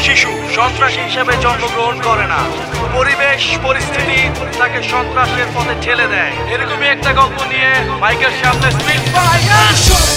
শিশু সন্ত্রাসী হিসেবে জন্মগ্রহণ করে না, পরিবেশ পরিস্থিতি তাকে সন্ত্রাসের পথে ঠেলে দেয়। এরকমই একটা গল্প নিয়ে মাইকের সামনে স্পিড ফায়ার।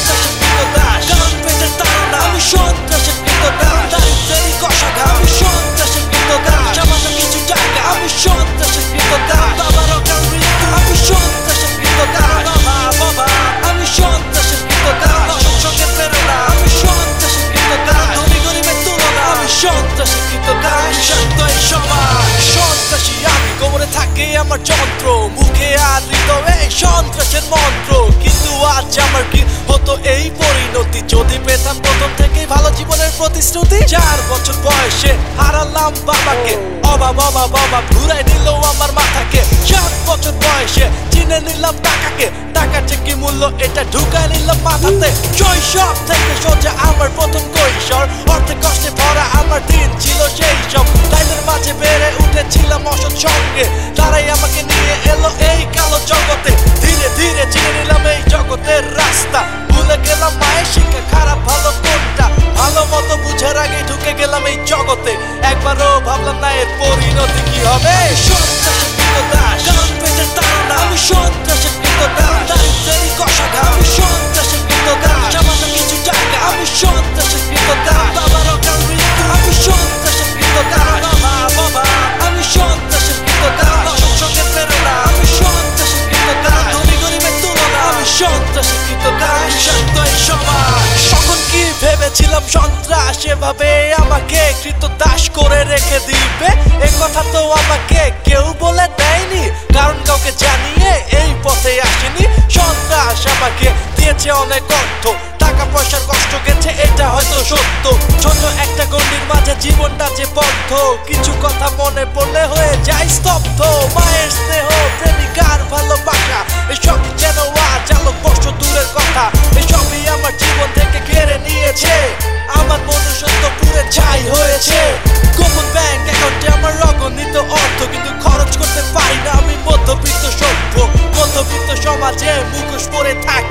আমার যন্ত্র মুখে আর হৃদয়ে সন্ত্রাসের মন্ত্র, কিন্তু আজ আমার কি হতো এই পরিণতি যদি পেতাম প্রথম থেকেই ভালো জীবনের প্রতিশ্রুতি। 4 বছর বয়সে হারালাম বাবাকে, অভাব অভাব অভাব ঘুরাই নিল আমার মাথাকে। 7 বছর বয়সে চিনে নিলাম টাকাকে, টাকার যে কি মূল্য এটা ঢুকাই নিলাম মাথাতে। শৈশব থেকে সোজা আমার প্রথম কৈশোর, অর্থে কষ্টে ভরা আমার দিন ছিল সেই সব। লাইনের মাঝে বেড়ে উঠেছিলাম অসৎ সঙ্গে, তারাই আমাকে নিয়ে এলো এই কালো জগতে। ধীরে ধীরে চিনে নিলাম এই জগতের রাস্তা, ভুলে গেলাম মায়ের শিক্ষা খারাপ ভালো কোনটা। ভালো মতো বুঝার আগে ঢুকে গেলাম এই জগতে, একবারও ভাবলাম না এর পরিণতি কি হবে। সন্ত্রাসের দাস পেটের তারা, আমি সন্ত্রাসের দাস, দারিদ্রেরই কষাঘাত। আমি সন্ত্রাসের দাস, সামান্য কিছু টাকা। আমি সন্ত্রাসের দাস, বাবার অকাল মৃত্যু। আমি সন্ত্রাসের দাস, বাবা আমি সন্ত্রাসের দাস, সঙ্গে প্রেরণা। আমি সন্ত্রাসের দাস, ধনী গরিবের তুলনা। আমি সন্ত্রাসের দাস, শান্ত এই সমাজ। তখন কি ভেবেছিলাম সন্ত্রাস এভাবে আমাকে কৃতদাস করে রেখে দিবে? এ কথা তো আমাকে কেউ বলে দেয়নি, কারণ কাউকে জানিয়ে এই পথে আসেনি। সন্ত্রাস আমাকে দিয়েছে অনেক অর্থ, টাকা পয়সার কষ্ট গেছে এটা হয়তো সত্য। ছোট একটা গণ্ডির মাঝে জীবনটা যে বদ্ধ, কিছু কথা মনে পড়লে হয়ে যায় স্তব্ধ। মায়ের স্নেহ প্রেমিকার ভালোবাসা এসব যেন আজ আলো কষ্ট দূরের কথা। এসবই আমার জীবন থেকে কেড়ে নিয়েছে, আমার মনুষ্যত্ব পুরে ছাই হয়েছে। গোপন ব্যাংক অ্যাকাউন্টে আমার অগণিত অর্থ, কিন্তু খরচ করতে পারি না আমি মধ্যবিত্ত সভ্য। মধ্যবিত্ত সমাজে মুখোশ পরে থাকি